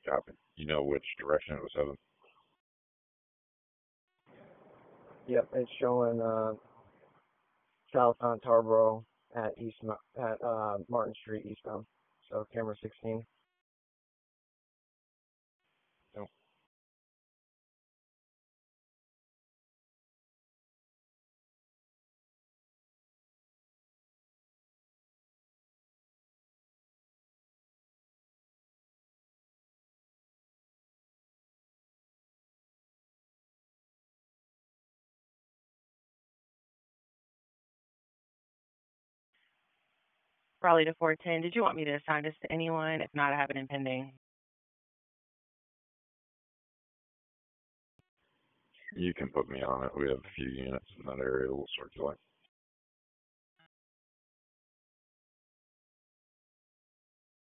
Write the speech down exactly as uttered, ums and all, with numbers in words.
Copy. You know which direction it was headed? Yep, it's showing uh, south on Tarboro at East at uh, Martin Street eastbound. So camera sixteen. Nope. Raleigh to four ten. Did you want me to assign this to anyone? If not, I have it in pending. You can put me on it. We have a few units in that area. We'll circulate.